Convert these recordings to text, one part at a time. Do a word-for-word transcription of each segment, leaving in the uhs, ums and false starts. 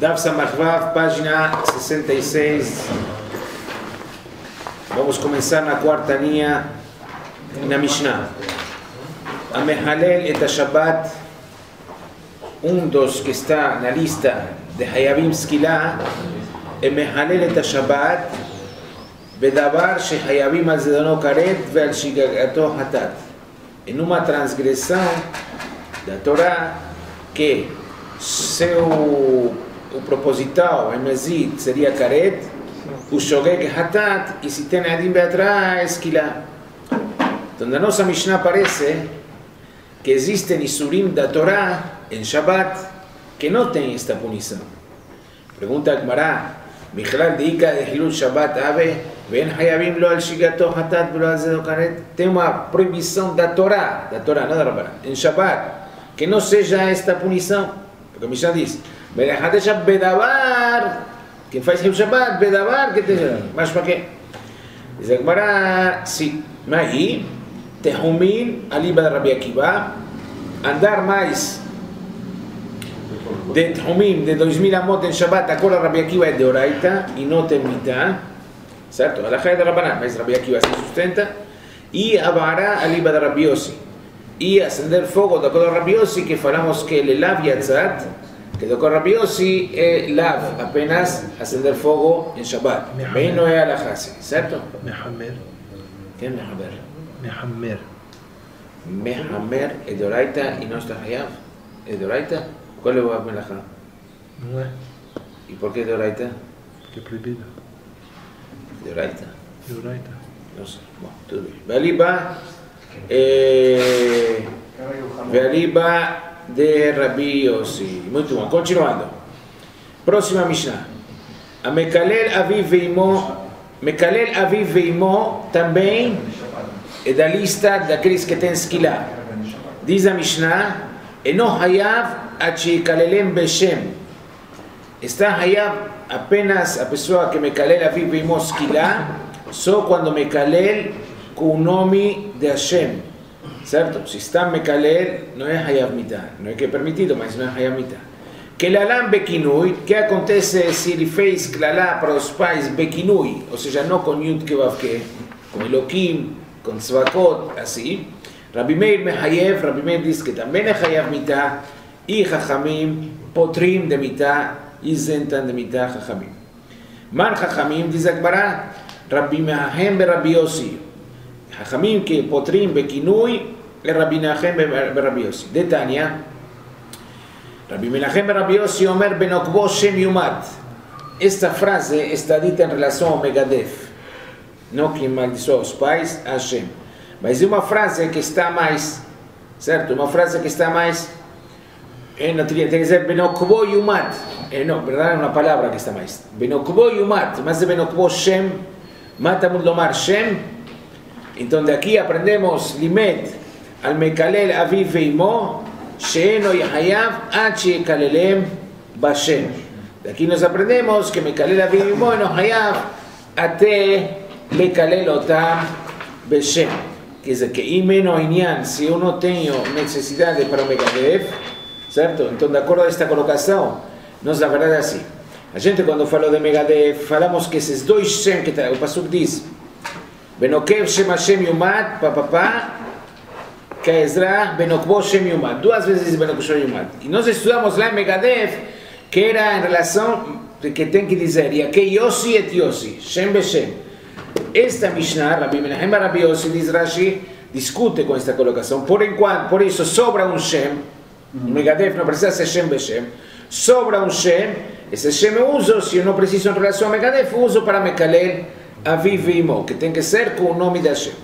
Daf Samachvav, página sesenta y seis. Vamos a comenzar na quarta linha na Mishnah. A Mehalel et Shabbat, um dos que está na lista de Hayavim Skila, é Mehalel et Shabbat, Bedavar Shehayavim al Zedono Karet ve al Shigagato Hatat. Em uma transgressão da Torá que seu o proposital, a mezid, seria Karet, o Shogeg Hatat, e se tem Adim Beatrás, Skila. Então, na nossa Mishnah aparece que existem Isurim da Torá em Shabbat que não tem esta punição. Pergunta a Gemara, Michlal Dika de Hilul Shabbat Ave, Ven Hayavim lo al Shigato Hatat lo al Zedo Karet. Tem uma proibição da Torá, da Torá, não da Rabbana, em Shabbat, que não seja esta punição. Porque a Mishnah diz, Bedehadecha Bedavar, quem faz Hilul Shabbat, Bedavar, que tem, mas para quê? Diz a Gemara, sim, mas aí, Tehumin, aliba de Rabi Akiva, andar mais de Tehumim, de dois mil amot em Shabbat, a cola Rabi Akiva é de Oraita e não tem mitá, certo? A lacha é de Rabaná, mas Rabi Akiva se sustenta, e a vara aliba de Rabi Yossi, e acender fogo da cola Rabi Yossi, que falamos que ele lav yatzat, que da cola Rabi Yossi é lav, apenas acender fogo em Shabbat, bem não é a lacha, certo? Mehamer. Quem é Mehamer? Mehamer. Mehamer é de Oraita e não está Hayav? É de Oraita? Qual é o Melachá? Não é? E por que de Oraita? Porque é proibido. De Oraita? De Oraita. Não sei. Bom, tudo bem. Vealiba é... Vealiba de Rabi Yossi. Muito bom. Continuando. Próxima Mishnah. A Mekalel Aviv Veimo. Mekalel Aviv Veimo também é da lista daqueles que têm Skila. Diz a Mishnah, Eno Hayav Achikalelem Beshem. Está Hayav apenas a pessoa que Mekalel Aviv Veimo Skila, só quando Mekalel com o nome de Hashem. Certo? Se está Mekalel, não é Hayav Mitah. Não é que é permitido, mas não é Hayav Mitah. Kelalam Bekinui, que acontece se ele fez Klalá para os pais Bekinui, ou seja, não com Yud Kevavke, com Elohim, com Tzvakot, assim. Rabbi Meir Mehayev, Rabbi Meir diz que também é Hayav Mitah, e Chachamim potrim de Mitah, isentan de Mitah Chachamim. Man Chachamim, diz a Gemara, Rabbi Menahem be Rabbi Yossi. Chachamim que potrim bekinui, é Rabbi Menahem be Rabbi Yossi. De Tanya, Rabbi Menahem be Rabbi Yossi Omer benokbo Shem Yumat. Esta frase está dita em relação ao Megadef. Não que maldiçoou os pais, a Hashem. Mas é uma frase que está mais, certo? Uma frase que está mais, é, não teria, tem que dizer Benokbo Yumat. É, não, verdade, é uma palavra que está mais. Benokbo Yumat, mas é Benokbo Shem, mata Muldomar Shem. Então daqui aprendemos Limed, al Mekalel Aviv Veimo, Sheeno Yahayav, Achi Kalelem Bashem. Daqui nós aprendemos que Mekalel Aviv Veimo, no Hayav, até Lekalel Otam Beshem. Quer dizer que imeno inyan, se eu não tenho necessidade para o Megadef, certo? Então, de acordo com esta colocação, nós, na verdade, é assim. A gente, quando falou de Megadef, falamos que esses dois Shem, que tá, o Pasuk diz, Benokev Shem Hashem Yumat, papapá, Kaezra, Benokbo Shem Yumat. Duas vezes diz Benokbo Shem Yumat. E nós estudamos lá em Megadef, que era em relação, que tem que dizer, e aqui Yossi et Yossi, Shem Beshem. Esta Mishnah, Rabbi Menahem Rabbi Yossi, diz Rashi, discute com esta colocação. Por enquanto, por isso sobra um Shem, um Megadef não precisa ser Shem Beshem, sobra um Shem, esse Shem eu uso, se eu não preciso em relação a Megadef, uso para Mekalel Aviv Veimo, que tem que ser com o nome de Hashem.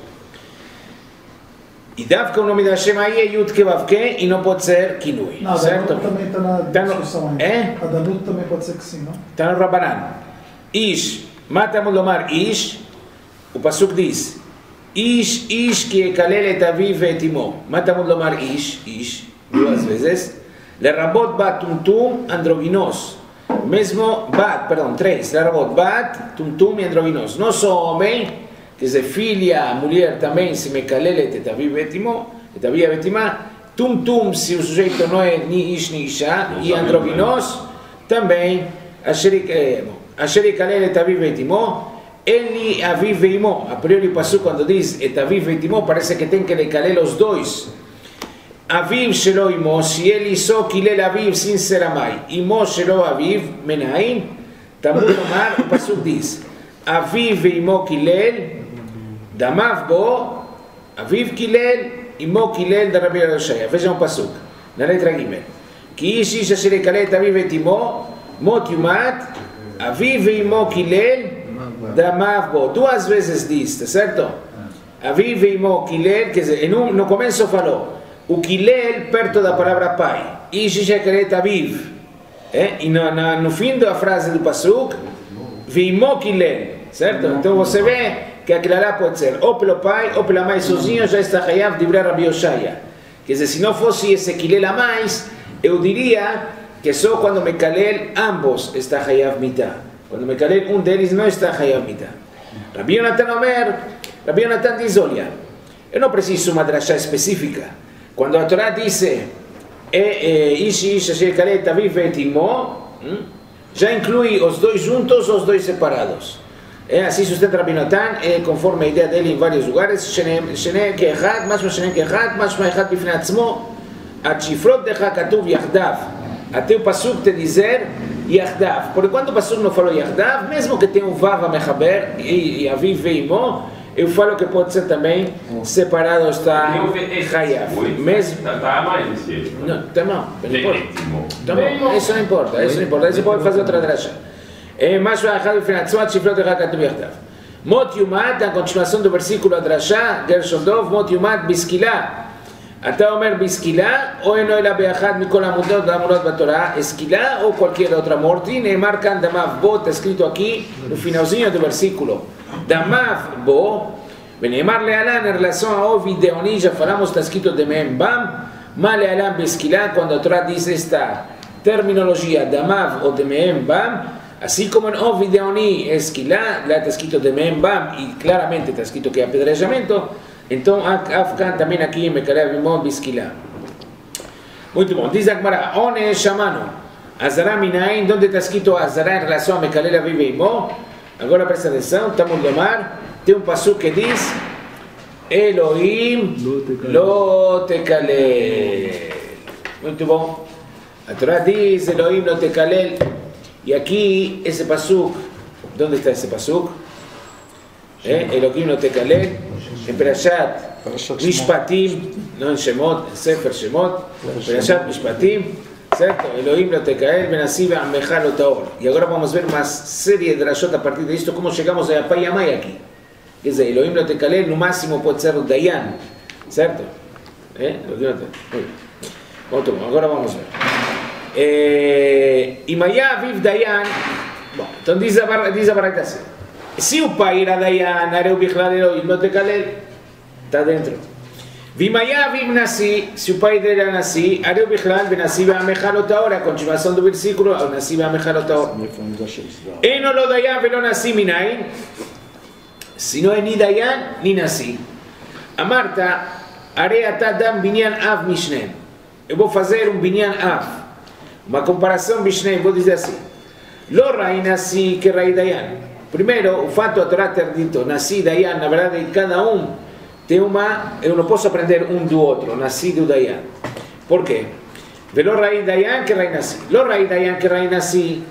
E dá que o nome de Hashem aí é Yud Kevavke e não pode ser Kinui, não, certo? A Danut também está na tá discussão no, é? A Danut também pode ser que sim, não? Está no Rabanan. Ish, mata Muldomar Ish, o Pasuk diz, Ish, Ish, que Ekalel et Aviv et Imo. Mata Muldomar Ish, Ish, duas vezes. Lerabot bat tumtum androginos. Mesmo bat, perdão, três. Lerabot bat tumtum e androginos. Não só homem, quer dizer, filha, mulher também, se Mekalel et Aviv et Imo, et Aviv et Ima. Tumtum, se o sujeito não é ni Ish ni Isha, e androginos, também, Asher Yekalel et Aviv et Imo, Eli Aviv e Imo. A priori o Pasuk quando diz et Aviv et Imo, parece que tem que Yekalel os dois. Aviv shelo Imo, se ele só Kilel Aviv sin ser amai, Imo shelo Aviv, menaim, Tamud Omar, o Pasuk diz, Aviv e Imo Kilel, Damav bo, Aviv Kilel, Imo Kilel da Rabbi Yoshaya. Vejam o Pasuk, na letra Gimel. Ki ish ish asher yekalel et Aviv et Imo, mot yumat, Aviv e Imo Kilel, Damav bo. Duas vezes diz, tá certo? Aviv e Imo Kilel, quer dizer, um, no começo falou, o Kilel perto da palavra pai, ish ish yekalel et Aviv. Eh? E no, no, no fim da frase do Pasuk, Vimo Kilel, certo? Então você vê que a Kilalá pode ser ou pelo pai ou pela mãe sozinho, já está Hayav de Rabbi Yoshaya. Quer dizer, se não fosse esse Kilel a mais, eu diria que só quando Mekalel ambos está Hayav mitá. Quando Mekalel um deles não está Hayav mitá. Rabbi Yonatan Omer, Rabbi Yonatan diz, olha, eu não preciso uma drashá específica. Quando a Torá diz Ish ish asher yekalel et Aviv et Imo, já inclui os dois juntos ou os dois separados. É assim sustenta Rabbi Natan, é conforme a ideia dele em vários lugares, Shene ke'echad, mashma shene ke'echad, mashma echad bifnei atzmo, atshifrot decha katuv yachdav, até o Pasuk te dizer yachdav, porque quando o Pasuk não falou yachdav, mesmo que tenha um vav a mechaber, e Aviv e Imo, eu falo que pode ser também separado, está Hayav. Mesmo. Está mais nesse. Não, tá não, não importa. Tá bom, isso não importa, isso não importa, isso pode fazer outra drasha. Mas vai errado bifnei atzmo, atshifrot decha katuv yachdav. Mot yumat, a continuação do versículo a drasha, Gershon Dov, mot yumat biskila. אתה אומר בסקילה, או אינו אלא באחד מכל העמודות והעמודות בתורה, esquila ou qualquer outra morte, נאמר כאן דמיו בו, está escrito aqui no finalzinho do versículo, דמיו בו, ונאמר להלן, em relação a Ovi Deoni, já falamos, está escrito דמיהם בם, מה להלן בסקילה, quando a Torá diz esta terminologia, דמיו ou דמיהם בם, assim como em Ovi Deoni, esquila, lá está escrito דמיהם בם, e claramente está escrito que é apedrejamento. Então, Afgan também aqui em Mekalel Imo Biskila. Muito bom. Diz a Gemara, One Shamano, Azara Minain, onde está escrito Azara em relação a Mekalel Aviv e Imo. Agora presta atenção, estamos no mar. Tem um passo que diz Elohim Lo Tekalel. Muito bom. A Torá diz Elohim Lo Tekalel. E aqui, esse passo, onde está esse passo? Eh? Elohim Lo Tekalel. em Perashat Mishpatim, não em Shemot, em Sefer Shemot, Perashat Mishpatim, certo? Elohim lo tekael, benassi ve'amecha lo taor. E agora vamos ver uma série de drashot a partir disto, como chegamos a pai e a mãe aqui. Quer dizer, Elohim lo tekael, no máximo pode ser o Dayan, certo? É? Muito bom, agora vamos ver. E Maya Aviv Dayan, bom, então diz a, diz a Baraita assim. Se o pai era Dayan, era o Bichlal Elohim lo tekalel, está dentro. Vimaya Aviv Nasi, se o pai dele era Nasi, era o Bichlal, Benassi ve'amecha lo taor, a continuação do versículo, o Nasi ve'amecha lo taor. Eno lo Dayan velo Nasi minayin, se não é ni Dayan, ni Nasi. A Marta, arei atadam binyan av mishnem. Eu vou fazer um binyan av, uma comparação mishnem, vou dizer assim. Lo rai Nasi que rai Dayan. Primeiro, o fato de a Torá ter dito Nasi e Dayan, na verdade, cada um tem uma, eu não posso aprender um do outro, Nasi do Dayan. Por quê? Velo rai Dayan que rai Nasi. Lo rai Dayan que rai Nasi,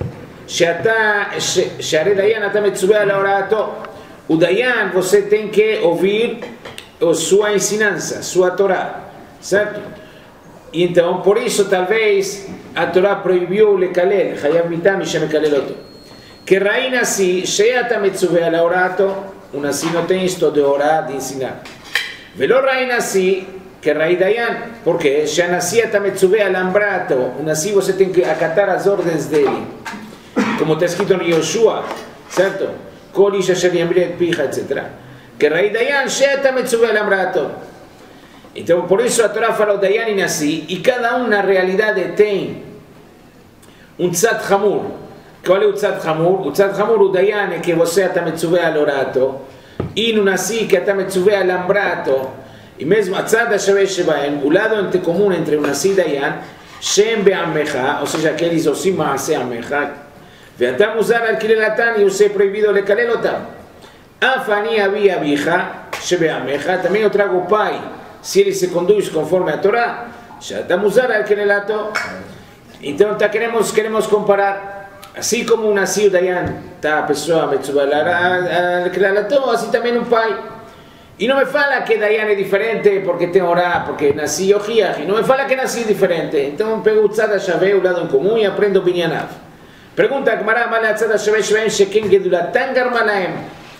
שהרי דיין אתה מצווה על הוראתו. O Dayan, você tem que ouvir a sua ensinança, sua Torá, certo? Então, por isso, talvez, a Torá proibiu o lekalel, chayav mitah mishem mekaleloto. Que rai Nasi, sheata metzuveh al orato, o Nasi não tem isto de orar, de ensinar. Velo rai Nasi, que rai Dayan, porque se a Nasi está metzuveh al ambrato, o Nasi você tem que acatar as ordens dele, como está escrito em Yoshua, certo? Kol ish asher yamri et picha, etcétera. Que rai Dayan, sheata metzuveh al ambrato. Então, por isso a Torá fala o Dayan e Nasi, e cada um na realidade tem um tzad chamur. Qual é o tzad chamur? O tzad chamur, o Dayan, é que você está metzuveh al orato, e no Nasi, que está metzuveh al ambrato, e mesmo a tzad ha-shaveh shebahem, o lado comum entre o Nasi e Dayan, Shem be'amecha, ou seja, aqueles osim ma'aseh amecha, ve'atam usar al kilelatan, e você é proibido lekalelotam. Afani avi abicha, shebe'amecha, também eu trago o pai, se ele se conduz conforme a Torá, she'atam usar al kilelato. Então tá, queremos, queremos comparar, assim como um nascido dayan, tá, a pessoa metzubalar al kilelato, assim também um pai. E não me fala que Dayan é diferente porque tem Orá, porque nasci Yohiach. E não me fala que nasci diferente. Então pego o Tzad HaShaveh, o lado em comum, e aprendo Binyanav. Pergunta a Gemara, Mala Tzad HaShaveh Shveim Sheken Gedulatan Garmalaem.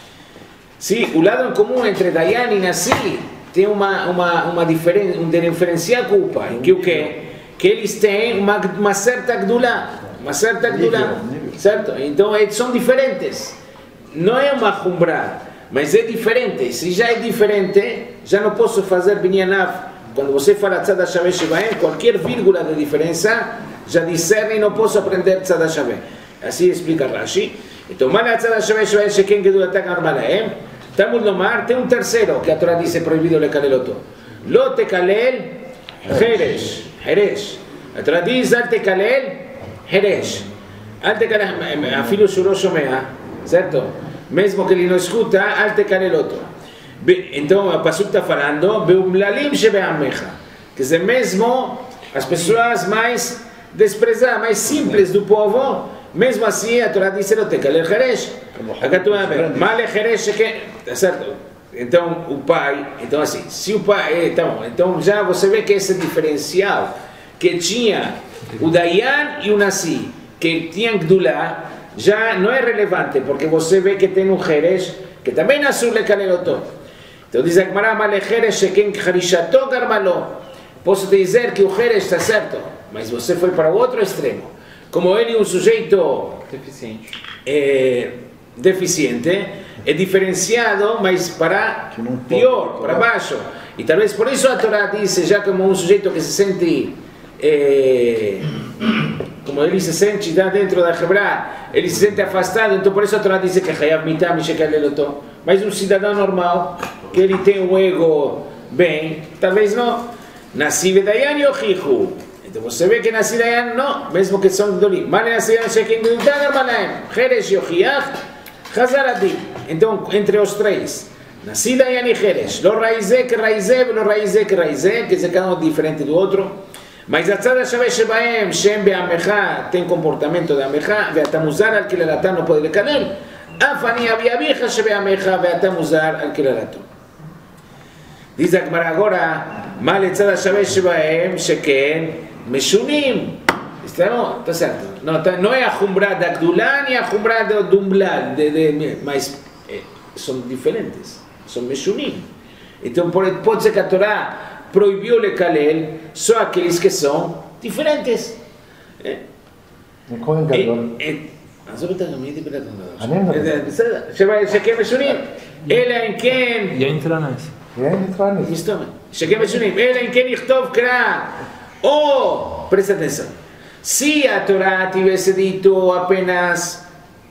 Sim, o lado em comum entre Dayan e Nassi tem uma, uma, uma diferença, um diferencial com o pai. Que o quê? Que eles têm uma, uma certa Gdulá. Uma certa Gdulá. Certo? Então são diferentes. Não é uma Humbrá. Mas é diferente, se já é diferente, já não posso fazer Binyanav. Quando você fala Tzad HaShaveh Shebaem, qualquer vírgula de diferença já discerne e não posso aprender Tzad HaShaveh. Assim explica Rashi. Então, Mala Tzad HaShaveh Shebaem Sheken Gedulatan Garmalaem. Talmud Lomar, tem um terceiro que a Torá diz é proibido lekaleloto. Lo tekalel Heresh. Heresh. A Torá diz al tekalel Heresh. Al tekalel, afilo shuro shomea, certo? Mesmo que ele não escuta, al tekaleloto. Então, o Pasuk está falando, beumlalim shebeamecha, quer dizer, mesmo as pessoas mais desprezadas, mais simples do povo, mesmo assim, a Torá diz, lo tekalel Heresh. Acá tu vai ver, male Heresh, que, certo? Então, o pai, então assim, se o pai, então, então já você vê que esse diferencial que tinha o Dayan e o Nassi, que tinham Gdulá, já não é relevante, porque você vê que tem um Heresh, que também nasceu lekaleloto. Então diz a Gemara, male Heresh sheken charishato garmalo. Posso te dizer que o Heresh está certo, mas você foi para o outro extremo. Como ele é um sujeito deficiente, é, deficiente, é diferenciado, mas para pior, para baixo. E talvez por isso a Torá diz, já como um sujeito que se sente, é, como ele se sente dentro da Hebrá, ele se sente afastado, então por isso a Torá diz que Hayav mitam shekalelotó. Mas um cidadão normal, que ele tem um ego bem, talvez não. Nasci Dayan Yohichu. Então você vê que nasci Dayan não, mesmo que são Gdolim. Mane nasci Dayan shekin Gdolim Armalaem. Heresh Yohiach, Hazaradi. Então, entre os três, nasci Dayan e Heresh. Lo raizé que raizé, lo raizé que raizé, que se cada um diferente do outro. Mas a Tzad HaShaveh Shebaem, Shem be'amecha, tem comportamento de amecha, ve'atam uzar al kilelatan não pode lekalel. Afani avi abicha shebe'amecha, ve'atam uzar al kilelato. Diz a Gemara agora, mal Tzad HaShaveh Shebaem, sheken meshunim. Está, está certo. Não, não é a Humbrá da Gdulá nem a Humbrá do Umblal, de, de, mas é, são diferentes, são meshunim. Então pode ser que a Torá proibiu lekalel só aqueles que são diferentes. É? Cohen Gadol. עזוב את הגמית בלעד הגדול. בסדר, שכן משונים. אלא אם כן... יין טרנס. יין טרנס. מסתובב. שכן משונים. אלא אם כן יכתוב קרא. או, presta atenção. Se a Torá tivesse dito apenas...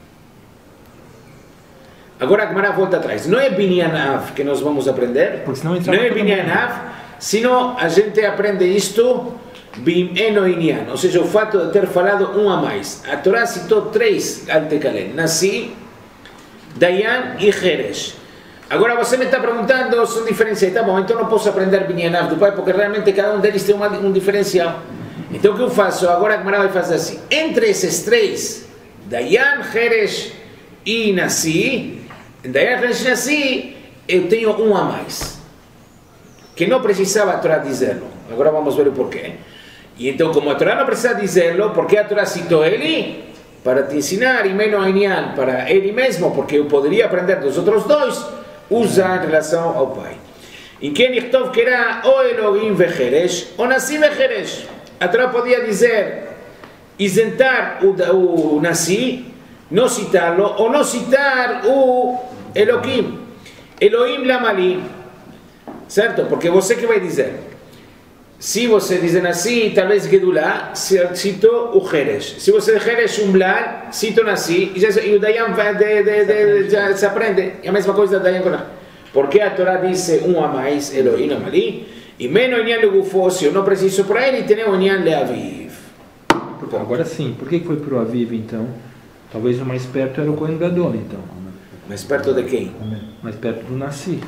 Agora a Gemara volta atrás. Não é Binyanav que nós vamos aprender. Não é Binyanav, sino a gente aprende isto Bim eno inyan, ou seja, o fato de ter falado um a mais. A Torá citou três al tekalel: Nassi, Dayan e Heresh. Agora você me está perguntando, são diferenciais. Tá bom, então não posso aprender Binyanav do pai, porque realmente cada um deles tem uma, um diferencial. Então o que eu faço? Agora a Gemara vai fazer assim: entre esses três, Dayan, Heresh e Nassi, Dayan, Heresh e Nassi, eu tenho um a mais, que não precisava a Torá dizê-lo. Agora vamos ver o porquê. E então, como a Torá não precisa dizê-lo, por que a Torá citou ele? Para te ensinar, e menos Inyan, para ele mesmo, porque eu poderia aprender dos outros dois, usa em relação ao pai. Em quem Yichtov que era o Elohim vecheresh, ou Nassi vecheresh. A Torá podia dizer, isentar o, o Nassi, não citá-lo, ou não citar o Elohim. Elohim lamali. Certo? Porque você que vai dizer? Se você diz Nassi, talvez Gedulá, cito o Heresh. Se você Heresh Umblal, cito Nassi, e, já, e o Dayan de, de, de, de, já se aprende. É a mesma coisa da Dayan com a. Porque a Torá diz um a mais, Elohim Amali, E menos Inyan de Gufo, se eu não preciso para ele, tem o Inyan de Aviv. Agora sim, por que foi para o Aviv então? Talvez o mais perto era o Kohen Gadol então. Mais perto de quem? Mais perto do Nassi.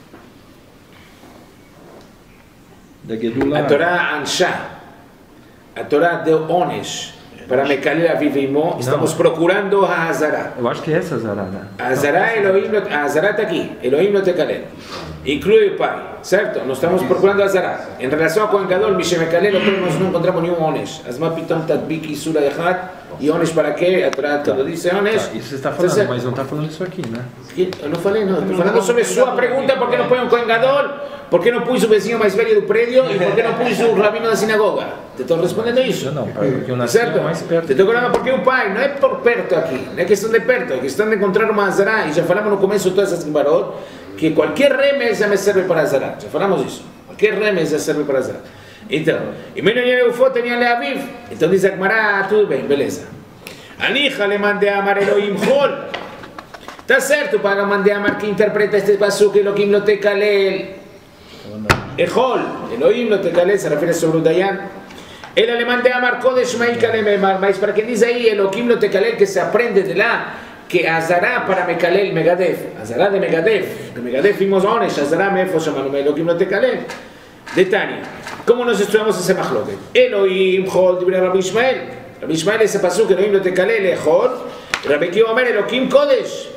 Da Gedulá. A Torá Ansha, a Torá deu Onesh para Mekalel Aviv Imo. Estamos procurando a Hazara. Eu acho que é essa Hazara, né? A Hazara, Elohim, a Hazara está aqui. Elohim no Tekalel. Inclui o pai, certo? Nós estamos procurando a Hazara. Em relação a Kohen Gadol, Mishe Mekalel, nós não encontramos nenhum Onesh. Asma Pitom Tadbiki Sura Echat. E Onesh para quê? A Torá todo diz Onesh. Isso você está falando, mas não está falando isso aqui, né? Eu não falei, não. Estou falando sobre sua pergunta: por que não põe um Kohen Gadol? Por que não pus o vizinho mais velho do prédio? E por que não pus o rabino da sinagoga? Te estou respondendo isso. Não, não, porque o Nassi é mais perto. Te estou falando porque o pai não é por perto aqui, não é questão de perto, é questão de encontrar uma Hazara. E já falamos no começo de todas essas Gembarot que qualquer remes já me serve para Hazara. Já falamos isso. Qualquer remes já serve para Hazara. Então, e menos Inyan Gufo tinha le Aviv. Então diz a Gemara, tudo bem, beleza. Anicha le mandei amar Elohim Chol. Está certo para mandei amar que interpreta este pasuk Elohim lo tekalel. Echol, Elohim lo tekalel, se refiere sobre o Dayan. El alemán de Amar Kodesh Meika le Memar, mas para quien dice ahí Elohim lo tekalel, que se aprende de la que Hazara para Mekalel Megadef, Hazara de Megadef, de Megadef vimos Onesh, Hazara mefo llamando Elohim lo tekalel. De Tania, ¿cómo nos estudiamos ese machloket? Elohim Chol, dibre Rabbi Ishmael. Rabbi Ishmael ese pasuk Elohim lo tekalel, Echol, Rabbi Kiva Omer Elohim Kodesh.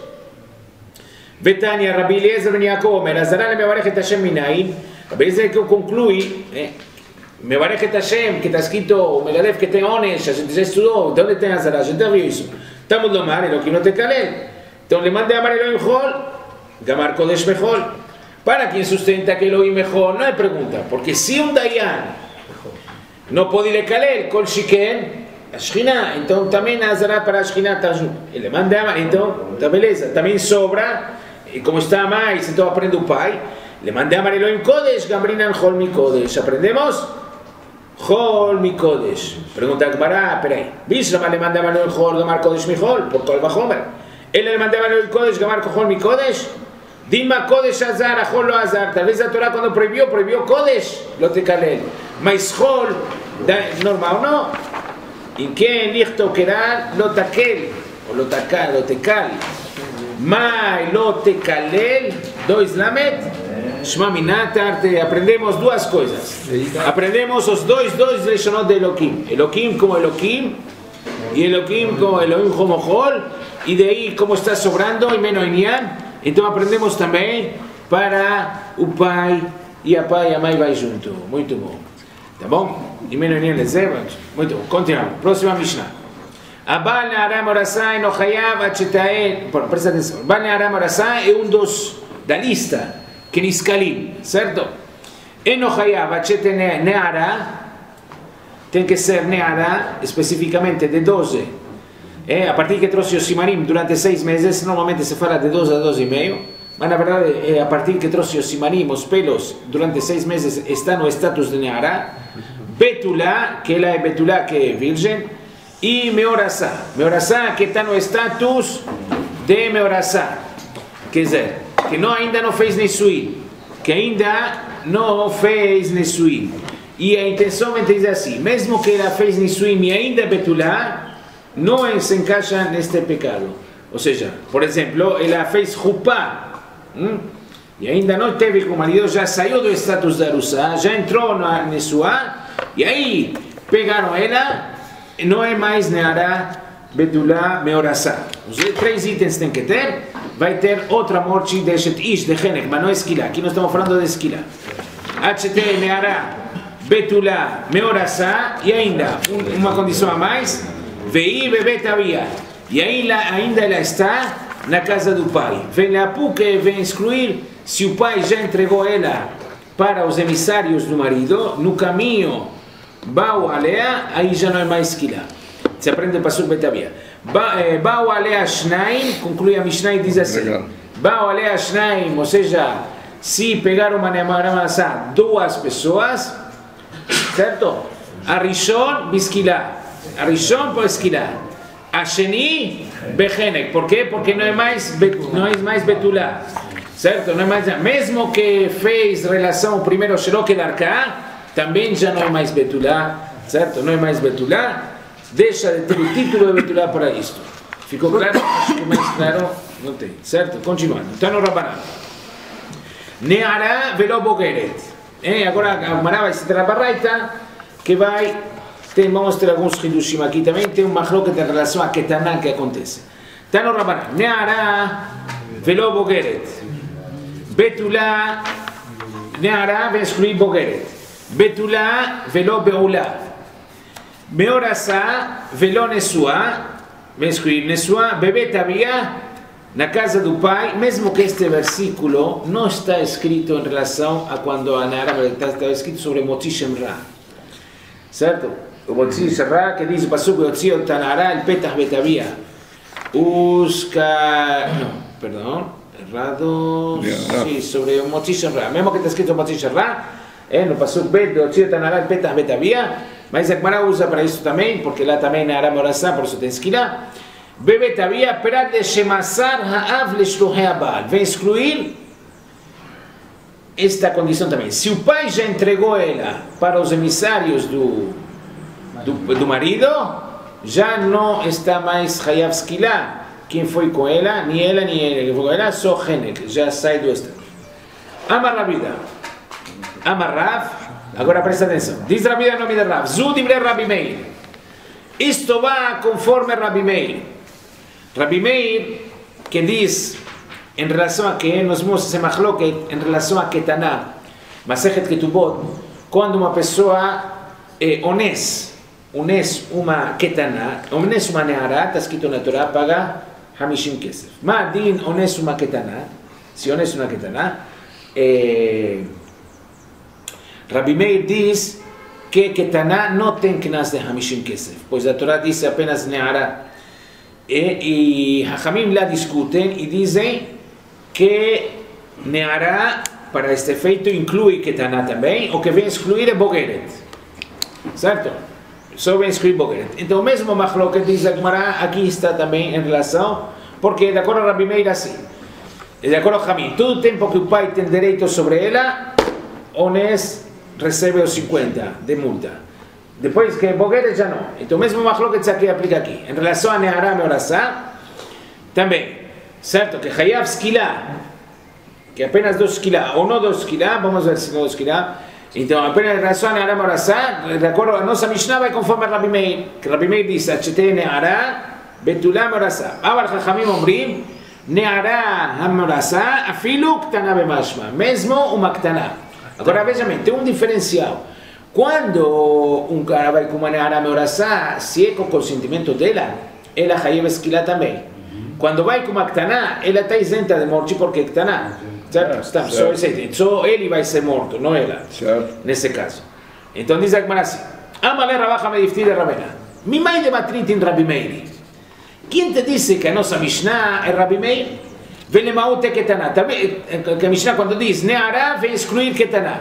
Betania, Rabbi Eliezer ben Yaakov Omer, Hazara le mevarechet Hashem minayin. Rabbi Eliezer que conclui, eh, mevarechet Hashem, que está escrito, Megadef que tem Onesh, a gente já estudou, de onde tem Hazara? A gente já viu isso. Estamos no mar, Elohim no tekalel. Então le manda amar Elohim Chol, Gamar Kodesh Mechol. Para quien sustenta que Elohim Mechol, no hay pregunta, porque si un Dayan no puede le kalel, Kol Shiken, a Shekhinah, então também a Hazara para a Shekhinah está junto. Ele manda amar, então, tá beleza, também sobra. E como está mais, então aprende o pai. Le mandé a Elohim Kodesh, Gamrinan Chol Mi Kodesh. ¿Aprendemos? Chol Mi Kodesh. Pregunta a Gemara, peraí. Bishlama le mandé a Elohim Chol, Gamar Kodesh Mi Chol, por Kol Vachomer. Él le mandé a Elohim Kodesh, Gamar Chol Mi Kodesh. Dima Kodesh Azar, Chol Lo Azar. Tal vez la Torah cuando prohibió, prohibió Kodesh, lo tekalel. Mais Chol, normal no. ¿En qué lichto quedar? Lo takel, o lo takal, lo tekal. Mai lo tekalel, dois lamet, shma minatarte. Aprendemos duas coisas. Aprendemos os dois, dois leshonot de Elohim. Elohim como Elohim, y Elohim como Elohim como Chol, y de ahí como está sobrando, y menos Inyan. Então aprendemos também para o pai e a pai e a mãe vai junto. Muito bom. Tá bom? E menos Inyan lezevant. Muito bom. Continuamos. Próxima Mishnah. Abal Ne'ara Morassai no Hayav Achetael. Presta atenção. Abal Ne'ara Morassai é um dos da lista que Niskalim, certo? E no Hayav Achete Ne'ara tem que ser Ne'ara especificamente de doze. É, a partir que trouxe o Simarim durante seis meses, normalmente se fala de doze a doze e meio, mas na verdade é a partir que trouxe o Simarim, os pelos, durante seis meses está no status de Ne'ara. Betulá, que ela é Betulá, que é virgem. E Meorassá, Meorassá que está no status de Meorassá, quer dizer, que não, ainda não fez Nesuim, que ainda não fez Nesuim. E a intenção é dizer assim, mesmo que ela fez Nesuim e ainda Betulá, não se encaixa neste pecado. Ou seja, por exemplo, ela fez Chupá, hum? e ainda não teve com o marido, já saiu do status da Arussá, já entrou na Nesuá, e aí pegaram ela. Não é mais Ne'ara, Betulá, Meorassá. Os três itens tem que ter. Vai ter outra morte de Eshet Ish, de Henek, mas não é Esquilá. Aqui nós estamos falando de Esquilá. H T, Ne'ara, Betulá, Meorassá. E ainda, uma condição a mais. Vei, Bebê, Tabia. E aí, ainda ela está na casa do pai. Vem lá, porque vem excluir se o pai já entregou ela para os emissários do marido, no caminho. Bau alea, aí já não é mais esquilá. Se aprende o pasuk Betavia. Bau alea shnaim, conclui a Mishnah e diz assim. Bau alea shnaim, ou seja, se pegar uma ne'ara duas pessoas, certo? A Rishon, bisquilá. A Rishon, por esquilá. A Sheni, bechenek. Por quê? Porque não é mais, não é mais betulá. certo? Não é mais, mesmo que fez relação primeiro Shelo Kedarká, também já não é mais Betulá, certo? Não é mais Betulá, deixa de ter o título de Betulá para isto. Ficou claro? Acho que mais claro não tem, certo? Continuando. Então no Rabanan. Neará velo bogeret. Eh, agora a Gemara vai citar a Baraita, que vai, tem, vamos ter alguns hidushim aqui também, tem um machloket em relação a Ketaná que acontece. Está no Rabanan. Neará velo bogeret. Betulá, Neará vai excluir bogeret. Betulá velo beulá. Meorasá velo nesua. Vai excluir nesua. Bebê tabia. Na casa do pai, mesmo que este versículo não está escrito em relação a quando a Neará está escrito sobre Motzi Shemra, certo? O Motzi Shemra que diz o pasuk Yotzi ot Neará el Petach Betavia. Os ca... não, perdão, errado. Sim, sobre o Motzi Shemra. Mesmo que está escrito Motzi Shemra, eh, no pasuk Bet Yotzi ot Neará el Petach Betavia, mas a Gemara usa para isso também, porque lá também Neará Meorasá, por isso tem esquina. Bebet havia perad de Shemassar ha'av leshluhei ha'ba'al. Vem excluir esta condição também. Se o pai já entregou ela para os emissários do, do, do marido, já não está mais Hayav Skilá. Quem foi com ela, nem ela, nem ele que foi com ela, só Henek, já sai do estado. Amar Rabida. Amar Rav. Agora presta atenção. Diz Rabida em nome de Rav. Zu divrei Rabi Meir. Isto vai conforme Rabi Meir. Rabi Meir, que diz em relação a que nós vimos esse machloket em relação a Ketaná, Masechet Ketubot, quando uma pessoa é ones, ones uma Ketaná, ones uma Neará, está escrito na Torá, paga Hamishim Kesef. Mas din ones uma Ketaná, se ones uma Ketaná, eh, Rabi Meir diz que Ketaná não tem Knas de Hamishim Kesef, pois a Torá diz apenas Neará. E, e Hachamim lá discutem e dizem que Neará, para este efeito, inclui Ketaná também, o que vem excluir é Bogeret, certo? Só vem excluir Bogeret. Então, o mesmo machloket diz a Gemara, aqui está também em relação, porque de acordo a Rabi Meir assim, de acordo a Hachamim, todo o tempo que o pai tem direito sobre ela, Ones recebe os cinquenta de multa. Depois que Bogeret já não. Então, mesmo machloket aqui aplica aqui. Em relação a Neará Meorasá, também, certo? Que Hayav Skilá, que apenas dois Skilá, ou não dois Skilá, vamos ver se não dois Skilá. Então, apenas em relação a Neará Meorasá, de acordo a nossa Mishnah, vai conforme a Rabi Meir. Que Rabi Meir diz, Achetei Neará, Betulá Meorasá. Aval Chachamim omrim, Neará Meorasá, afilu Ktaná bemashma. Mesmo uma Ktaná. Agora, veja bem, tem um diferencial. Quando um cara vai com uma Neará Meorasá, se é com consentimento dela, ela Hayav Skilá também. Quando vai com uma Ktaná, ela está isenta de morte porque é Ktaná. Certo? Está, só, só ele vai ser morto, não ela. Certo. Nesse caso. Então diz a Gemara assim: Amalé Rabacha Medifti de Rabena. Mi mãe de Matrit em Rabi Meir. Quem te disse que a nossa Mishnah é Rabi Meir? Velemaut é Ketaná. Que a Mishnah quando diz Neará, vem excluir Ketaná.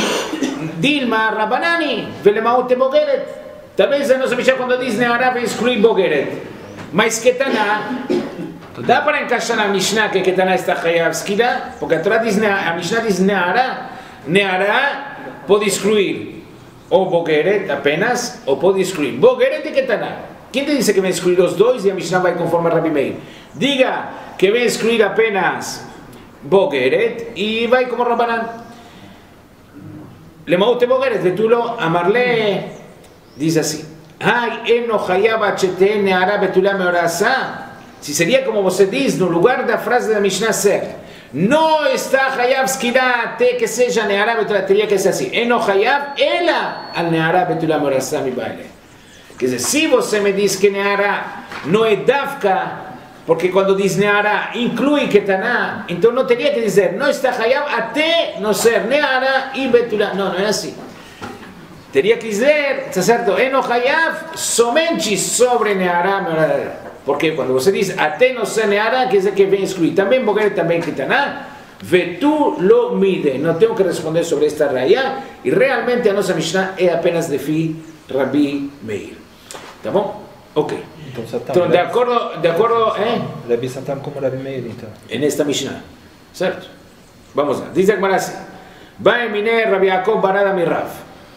Dilma Rabanani, Velemaut é Bogeret. Talvez a nossa Mishnah quando diz Neará, vem excluir Bogeret. Mas Ketaná, dá para encaixar na Mishnah que Ketaná está Hayav Skilá? Porque a Torá diz, a Mishnah diz Neará. Neará pode excluir ou Bogeret apenas, ou pode excluir Bogeret e Ketaná. Quem te disse que vem excluir os dois e a Mishnah vai conforme a Rabi Meir? Diga que vem excluir apenas Bogeret e vai como Rabanan. Lemaute Bogeret, Betulo Amarle, diz assim: Ai, eno Hayav Achetei Neará Betulá Meorasá. Se seria como você diz, no lugar da frase da Mishnah ser, não está Hayav Skilá até que seja Neará Betulá, teria que ser assim: Eno Hayav ela al Neará Betulá Meorasá mi baile. Quer dizer, se você me diz que Neará não é Davka, porque quando diz Neará inclui Ketaná, então não teria que dizer não está Hayav até não ser Neará e Betulá. Não, não é assim. Teria que dizer, está certo? Eno Hayav somente sobre Neará Meorasá. Porque quando você diz até não ser Neará, quer dizer que vem excluir também Bogeret, também Ketaná. Vetu lo mide. Não tenho que responder sobre esta raya. E realmente a nossa Mishnah é apenas de fi Rabi Meir. Tá bom? Ok. Então, Satan, então de acordo, de acordo, eh? Rabi Satan como Rabi Meir, então. É nesta Mishnah, certo? Vamos lá. Diz a Gemara assim. Vai miner Rabi Yaakov barada mirav.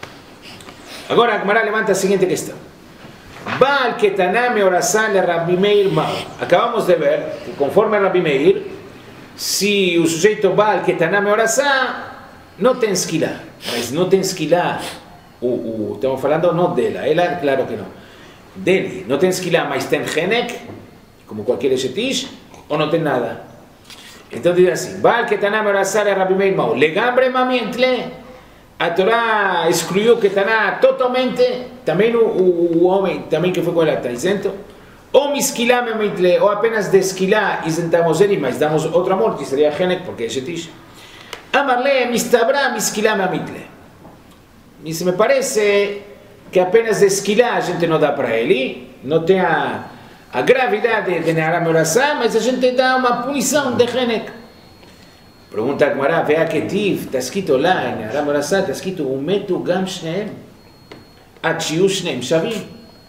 Agora a Gemara levanta a seguinte questão. Baal Ketaná Meorazá le Rabbi Meir Mao. Acabamos de ver que conforme a Rabbi Meir, se o sujeito Baal Ketaná Meorazá não tem esquilá, mas não tem esquilá, o, o, estamos falando não dela, ela claro que não, dele, não tem esquilá, mas tem genek, como qualquer eshetish, ou não tem nada. Então diz assim, Baal Ketaná Meorazá le Rabbi Meir Mao. Legambre mamientle. A Torá excluiu Ketaná totalmente, também o, o, o homem, também que foi com ela, está isento. Ou misquilá memitle, ou apenas de esquilá isentamos ele, mas damos outra morte, seria genek, porque é shetish. Amarle mistabra misquilá memitle. E se me parece que apenas de esquilá a gente não dá para ele, não tem a, a gravidade de Nehará Meorazá, mas a gente dá uma punição de genek. Pergunta a Gemara, vea que tiv, está escrito lá em Nehará Meorazá, está escrito umetu gam shneem, achiu shneem shavim.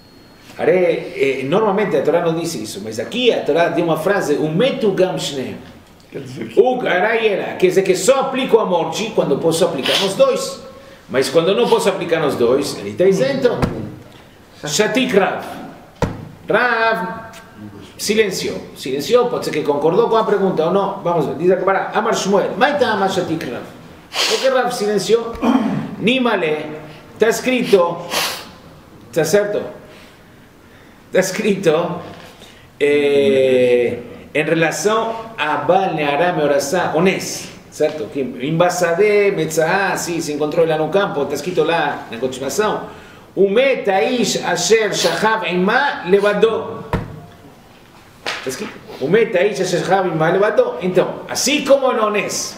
Eh, normalmente a Torá não diz isso, mas aqui a Torá tem uma frase, umetu gam shneem. O garayela, quer dizer que só aplico a morte quando posso aplicar nos dois. Mas quando não posso aplicar nos dois, ele está isento. Shatik Rav. Rav silenciou, silenciou, pode ser que concordou com a pergunta ou não. Vamos ver, diz a Gemara, Amar Shmuel, Maita Amar Shatik Rav. Por que Rav silenciou? Nimale, está escrito, está certo? Está escrito eh, em relação a Baal Nehará Meorazá, Onés, certo? Que Imbasade, Metzah, sim, se encontrou lá no campo, está escrito lá na continuação, Umet Aish Asher Shachav Ima Levadó. Está escrito, Umet Aish Asher Shachav Ima Levadó. Então, assim como no Onés,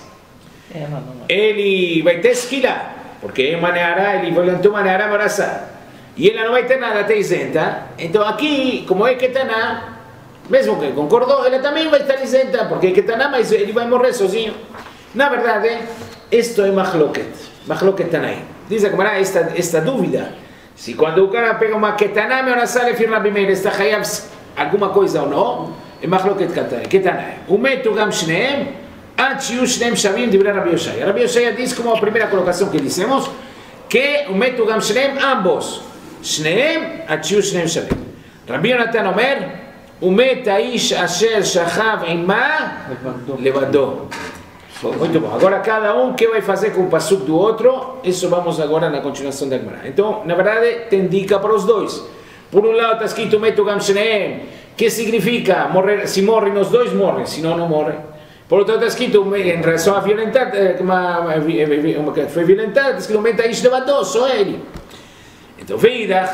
ele vai ter esquila, porque é uma Nehará, ele violentou uma Nehará Meorazá. E ela não vai ter nada, está isenta. Então aqui, como é Ketaná, mesmo que concordou, ela também vai estar isenta, porque é Ketaná, mas ele vai morrer sozinho. Na verdade, isto é Machloket, Machloket Tanaim. Diz a Gemara esta, esta dúvida, se quando o cara pega uma Ketaná, Meorazá, ele firma primeiro, está hayav alguma coisa ou não, é Machloket Tanaim. Umetu gam shneem, ad shiu shneem shavim, divrei Rabbi Yoshaya. Rabbi Yoshaya diz, como a primeira colocação que dissemos, que umetu gam shneem, ambos. שניהם עד שיהיו שניהם שווים. רבי יונתן אומר, ומת האיש אשר שכב עמה לבדו. Muito bom. Agora cada um que vai fazer com o pasuk do outro, isso vamos agora na continuação da Gemara. Então, na verdade, tem dica para os dois. Por um lado está escrito metu gam shneem, que significa morrer, se morrem os dois, morrem, se não, não morrem. Por outro lado está escrito em relação a violentar, que foi violentado, está escrito met האיש לבדו, só ele. Então, veidach,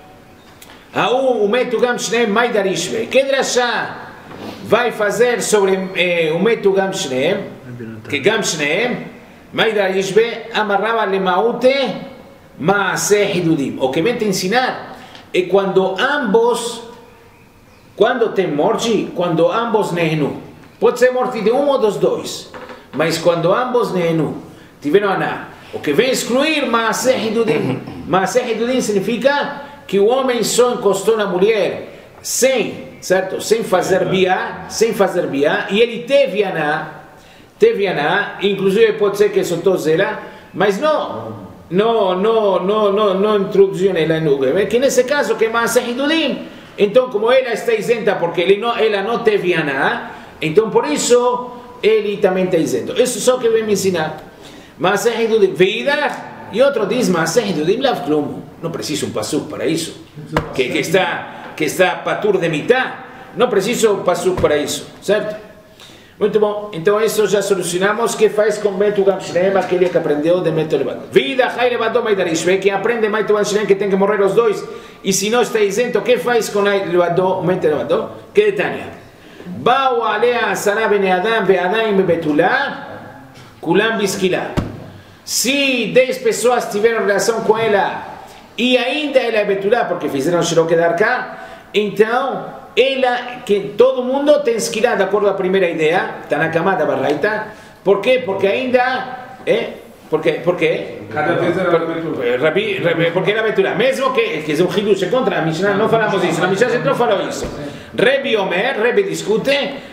o metu gam shneem mai darishve. Que drashá vai fazer sobre o metu gam shneem? Que gam shneem mai darishve amarrava lemaute maaseh hidudim. O que vem te ensinar é quando ambos, quando tem morte, quando ambos nehenu. Pode ser morte de um ou dos dois, mas quando ambos nehenu tiveram aná. O que vem excluir Maaseh Hidudim. Maaseh Hidudim significa que o homem só encostou na mulher sem, certo? Sem fazer biá, sem fazer biá, e ele teve aná, teve aná, inclusive pode ser que soltou zela, mas não, não, não, não, não, não introduziu ela no bebê, que nesse caso que é Maaseh Hidudim, então como ela está isenta porque ele não, ela não teve aná, então por isso ele também está isento. Isso só que vem me ensinar. Maaseh Hidudim, veidach, e outro diz Maaseh Hidudim lav klum. Não precisa um pasuk para isso, que, que está que está patur de mitá, não precisa um pasuk para isso, certo? Muito bom, então isso já solucionamos. Que faz com metu gam shneem, aquele que aprendeu de metu levadó. Veidach hai levadó mai darishve, que aprende metu gam shneem, que tem que morrer os dois, e se não está isento, que faz com levadó, metu levadó? Que detania? Bau alea asara bene adam ve adaim bebetulá, kulam biskilá. Se dez pessoas tiveram relação com ela e ainda ela é betulá porque fizeram Shelo quedar cá, então ela, que todo mundo tem esquilá de acordo com a primeira ideia, está na camada barraita. Por quê? Porque ainda é, porque, porque cada vez era betulá. Porque era betulá, mesmo que, que é um hidush contra a Mishnah, não falamos isso, na Mishnah não falou isso. Rebi Omer, Rebi discute,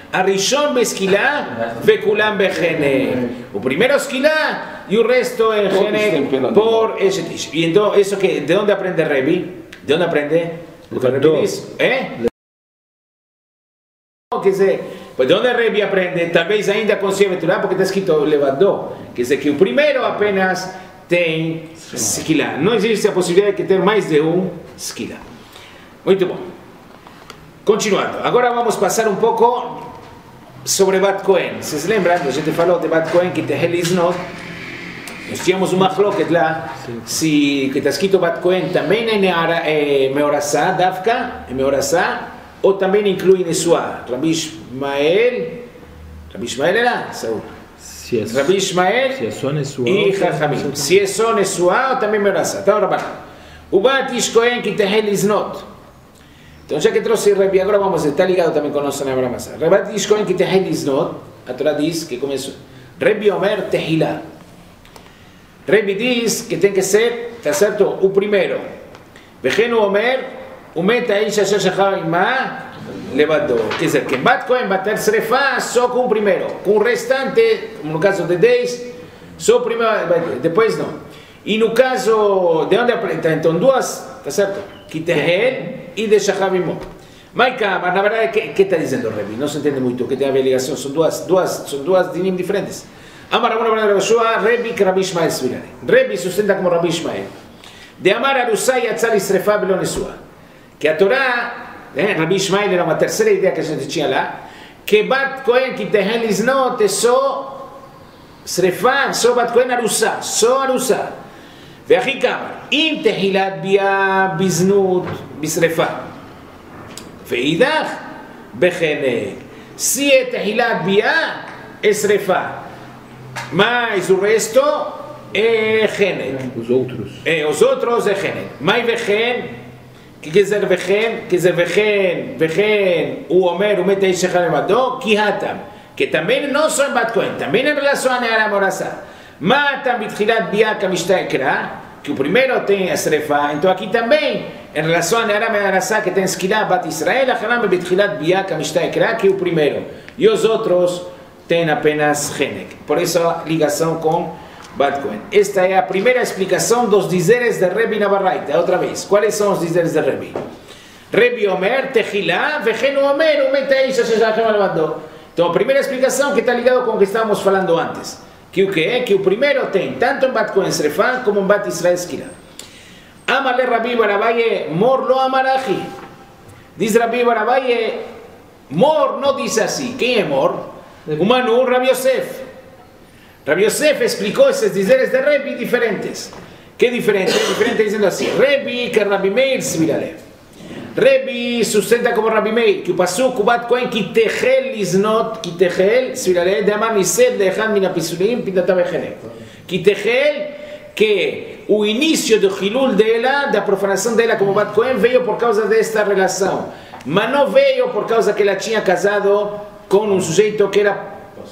Arishon besquilá, vekulam bejene. O primero esquilá y el resto en gene por ese tish. Y entonces, ¿eso qué? ¿De dónde aprende Rebi? ¿De dónde aprende? Porque Rebi dice, ¿eh? Quer dizer, pues de onde Rebi aprende? Talvez ainda consiga aventurar, porque está escrito levador. Quer dizer, que o primeiro apenas tem esquilá. Não existe a possibilidade de ter mais de um esquilá. Muito bom. Continuando. Agora vamos passar um pouco sobre Bat Cohen. Vocês lembram? A gente falou de Bat Cohen que Tehel Iznot. Nós tínhamos uma chloket lá. Se que está escrito Bat Cohen também é Meorassá, Dafka, é Meorassá. Ou também inclui Nessuá. Rabi Ishmael. Rabi Ishmael era? Saúl. Se é, Rabi Ishmael se é só Nessuá. E Chachamim. Se é só Nessuá ou também Meorassá. Então, Rabi. O Bat Ish Cohen que Tehel Iznot. Então, já que trouxe Rabi, agora vamos, está ligado também com a nossa Nebra Massa. Rabi Ish Cohen que Tehel Iznot. A Torá diz que começou. Rabi Omer Tehilá. Rabi diz que tem que ser, está certo? O primeiro. Vejeno Omer. O meta aí já já ima levador. Quer dizer, que Bat Cohen bater Srefá só com o primeiro. Com o restante, no caso de dez, só o primeiro, depois não. E no caso, de onde aprende? Então, duas, tá certo? Kitehel e de Shachavimó. Mas, mas na verdade, o que está dizendo o Rebi? Não se entende muito o que tem a ver ligação. São duas, duas, são duas dinim diferentes. Amar Rabuna Ben Rabashua, Rebi que Rabi Ishmael Svilare. Rebi sustenta como Rabi Ishmael. De Amar Arusá e Atzal Srefá Belo Nessuá. Que a Torá, eh, Rabi Ishmael era uma terceira ideia que a gente tinha lá, que Bat Cohen que Tehel Iznot é só Srefá, só Bat Cohen Arusá, só Arusá. Ve'achi kamar, im Tehilat Bia Biznut Bisrefá. Ve'idach Bechenek. Se é Tehilat Bia, é Srefá. Mas o resto é Chenek. Os outros. É, os outros é Chenek. Mas Bechen. Que quer dizer Vechen, quer dizer Vechen, Vechen, o Omer, o Meta e Shechar Emadó, Kihatam, que também não são Bat Cohen, também em relação a Neara Morassá. Matam Bitchilat Biaka Mishtaekra, que o primeiro tem a Srefá, então aqui também, em relação a Neara Morassá, que tem Skilá Bat Israel, Acharam Bitchilat Biaka Mishtaekra, que é o primeiro, e os outros têm apenas Chenek. Por isso a ligação com Bat Cohen. Esta é a primeira explicação dos dizeres de Rebi Navarraita. Outra vez, quais são os dizeres de Rebi? Rebi Omer, Tehilá, Vejeno Omer, o Metaisha Sheshachem Alvadó. Então a primeira explicação que está ligado com o que estávamos falando antes. Que o que é? Que o primeiro tem tanto em Bat Cohen Srefá como em Bat Israel Skila. Amale Rabi Barabaye, Mor lo amaraji. Diz Rabi Barabaye, Mor não diz assim. Quem é Mor? O Manu, Rabi Yosef. Rabi Yosef explicou esses dizeres de Rebi diferentes. Que diferente? Diferente dizendo assim. Rebi que Rabi Meir Svilale. Rebi sustenta como Rabi Meir que o pasuk Bat Cohen que Tehel Iznot, que Tehel Svilale de Amar Nised de Echan Min Apisulim Pindata Bechenek. Que Tehel que o início do Hilul dela, da profanação dela como Bat Cohen veio por causa desta relação. Mas não veio por causa que ela tinha casado com um sujeito que era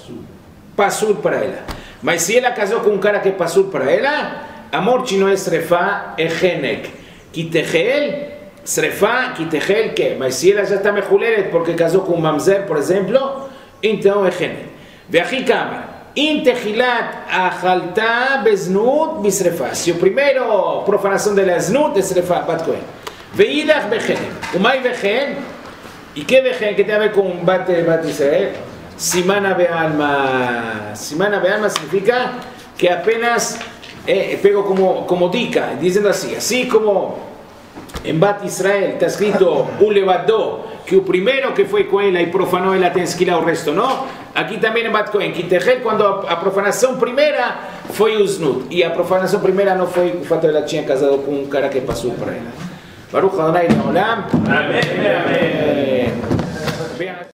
Pasur para ela. Mas se ela casou com um cara que é Pasur para ela, a morte não é Srefá, é Chenek. Kitehel, Srefá, Kitehel, que? Mas se ela já está mechuleret porque casou com um Mamzer, por exemplo, então é Chenek. Ve'achi kamar, in tehilat achalta beznut bisrefá. Se o primeiro profanação dela é znut, é Srefá, Bat Cohen. Ve'idach bechenek. O mai bechen, e que bechen que tem a ver com Bat, bat Israel? Simana Bealma. Simana Bealma significa que apenas eh, pego como, como dica, dizendo assim, assim como em Bat Israel está escrito o levador, que o primeiro que foi com ela e profanou ela tem que ir ao resto, não? Aqui também em Bat Cohen, Kitehel, quando a, a profanação primeira foi o Znut, e a profanação primeira não foi o fato de ela tinha casado com um cara que passou para ela. Baruch Adonai Leolam. Amém. Amém.